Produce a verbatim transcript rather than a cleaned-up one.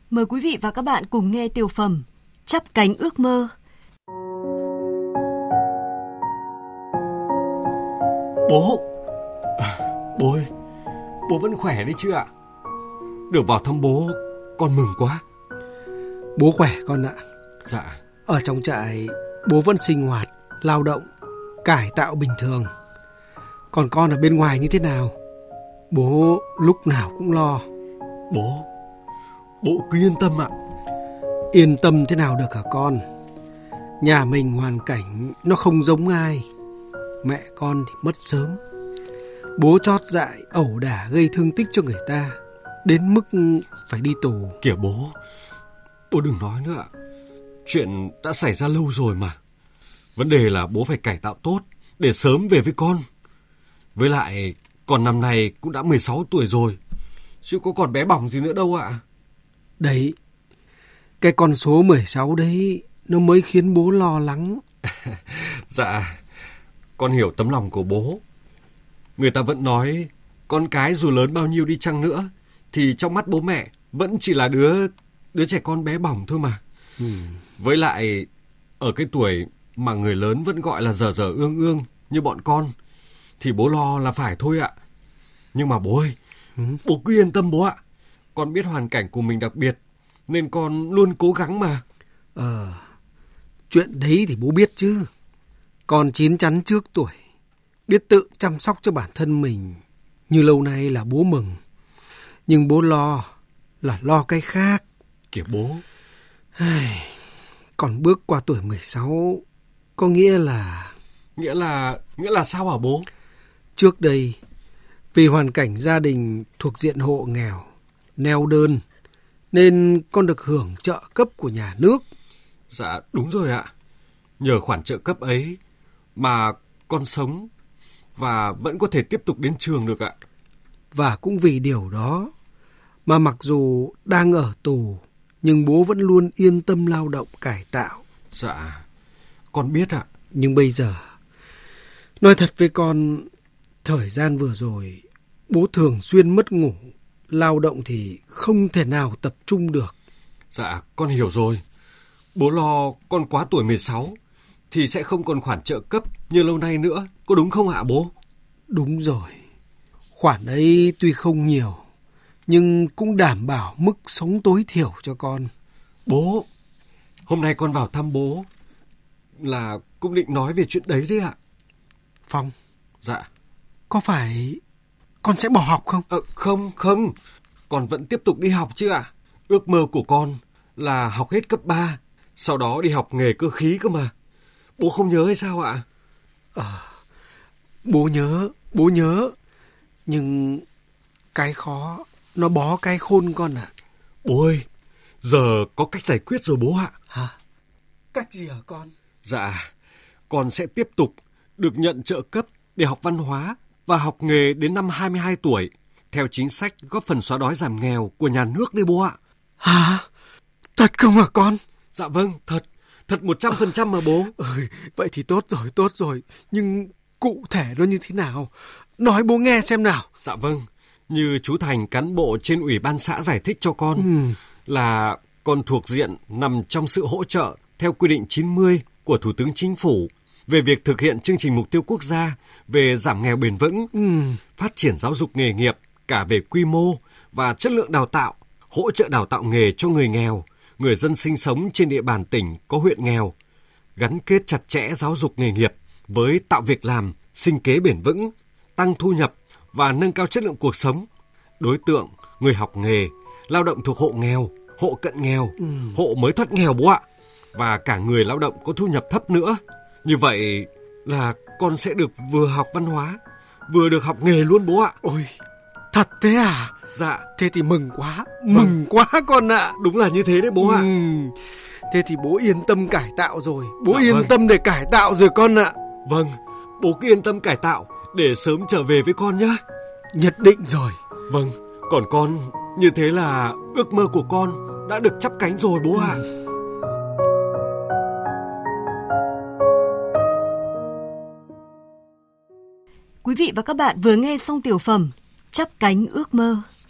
Mời quý vị và các bạn cùng nghe tiểu phẩm Chắp cánh ước mơ. Bố, à, bố ơi, bố vẫn khỏe đấy chứ ạ? Được vào thăm bố, con mừng quá. Bố khỏe con ạ. Dạ. Ở trong trại, bố vẫn sinh hoạt, lao động, cải tạo bình thường. Còn con ở bên ngoài như thế nào? Bố lúc nào cũng lo. Bố, bố cứ yên tâm ạ. Yên tâm thế nào được hả con? Nhà mình hoàn cảnh nó không giống ai. Mẹ con thì mất sớm. Bố chót dại, ẩu đả gây thương tích cho người ta, đến mức phải đi tù. Kìa bố, bố đừng nói nữa ạ. Chuyện đã xảy ra lâu rồi mà. Vấn đề là bố phải cải tạo tốt để sớm về với con. Với lại con năm nay cũng đã mười sáu tuổi rồi, chứ có còn bé bỏng gì nữa đâu ạ. Đấy, cái con số mười sáu đấy nó mới khiến bố lo lắng. Dạ, con hiểu tấm lòng của bố. Người ta vẫn nói con cái dù lớn bao nhiêu đi chăng nữa thì trong mắt bố mẹ vẫn chỉ là đứa đứa trẻ con bé bỏng thôi mà. Ừ. Với lại ở cái tuổi mà người lớn vẫn gọi là dở dở ương ương như bọn con thì bố lo là phải thôi ạ. Nhưng mà bố ơi, ừ. bố cứ yên tâm bố ạ. Con biết hoàn cảnh của mình đặc biệt nên con luôn cố gắng mà. Ờ, chuyện đấy thì bố biết chứ. Con chín chắn trước tuổi, biết tự chăm sóc cho bản thân mình như lâu nay là bố mừng. Nhưng bố lo là lo cái khác. Kìa bố. Còn bước qua tuổi mười sáu có nghĩa là... Nghĩa là... Nghĩa là sao hả bố? Trước đây, vì hoàn cảnh gia đình thuộc diện hộ nghèo, neo đơn, nên con được hưởng trợ cấp của nhà nước. Dạ đúng rồi ạ. Nhờ khoản trợ cấp ấy mà con sống và vẫn có thể tiếp tục đến trường được ạ. Và cũng vì điều đó mà mặc dù đang ở tù nhưng bố vẫn luôn yên tâm lao động cải tạo. Dạ, con biết ạ. Nhưng bây giờ, nói thật với con, thời gian vừa rồi bố thường xuyên mất ngủ, lao động thì không thể nào tập trung được. Dạ, con hiểu rồi. Bố lo con quá tuổi mười sáu thì sẽ không còn khoản trợ cấp như lâu nay nữa, có đúng không ạ bố? Đúng rồi. Khoản ấy tuy không nhiều, nhưng cũng đảm bảo mức sống tối thiểu cho con. Bố, hôm nay con vào thăm bố là cũng định nói về chuyện đấy đấy ạ. Phong. Dạ. Có phải con sẽ bỏ học không? Ờ, không, không. Con vẫn tiếp tục đi học chứ ạ. Ước mơ của con là học hết cấp ba, sau đó đi học nghề cơ khí cơ mà. Bố không nhớ hay sao ạ? Ờ, bố nhớ, bố nhớ. Nhưng cái khó, nó bó cái khôn con ạ. Bố ơi, giờ có cách giải quyết rồi bố ạ. Hả? Cách gì hả con? Dạ, con sẽ tiếp tục được nhận trợ cấp để học văn hóa và học nghề đến năm hai mươi hai tuổi, theo chính sách góp phần xóa đói giảm nghèo của nhà nước đấy bố ạ. Hả? Thật không hả con? Dạ vâng, thật, thật một trăm phần trăm mà bố. Ừ, vậy thì tốt rồi, tốt rồi. Nhưng cụ thể nó như thế nào? Nói bố nghe xem nào. Dạ vâng, như chú Thành cán bộ trên ủy ban xã giải thích cho con, ừ. là con thuộc diện nằm trong sự hỗ trợ theo quy định chín mươi của Thủ tướng Chính phủ về việc thực hiện chương trình mục tiêu quốc gia về giảm nghèo bền vững, ừ. phát triển giáo dục nghề nghiệp cả về quy mô và chất lượng đào tạo, hỗ trợ đào tạo nghề cho người nghèo, người dân sinh sống trên địa bàn tỉnh có huyện nghèo, gắn kết chặt chẽ giáo dục nghề nghiệp với tạo việc làm, sinh kế bền vững, tăng thu nhập và nâng cao chất lượng cuộc sống. Đối tượng người học nghề, lao động thuộc hộ nghèo, hộ cận nghèo, ừ. hộ mới thoát nghèo bố ạ, và cả người lao động có thu nhập thấp nữa. Như vậy là con sẽ được vừa học văn hóa, vừa được học nghề luôn bố ạ. Ôi, thật thế à? Dạ. Thế thì mừng quá, mừng vâng. quá con ạ. À. Đúng là như thế đấy bố ạ. Ừ. Thế thì bố yên tâm cải tạo rồi, bố dạ, yên vâng. tâm để cải tạo rồi con ạ. À. Vâng, bố cứ yên tâm cải tạo để sớm trở về với con nhé. Nhất định rồi. Vâng, còn con, như thế là ước mơ của con đã được chắp cánh rồi bố ạ. Ừ. Quý vị và các bạn vừa nghe xong tiểu phẩm Chắp cánh ước mơ.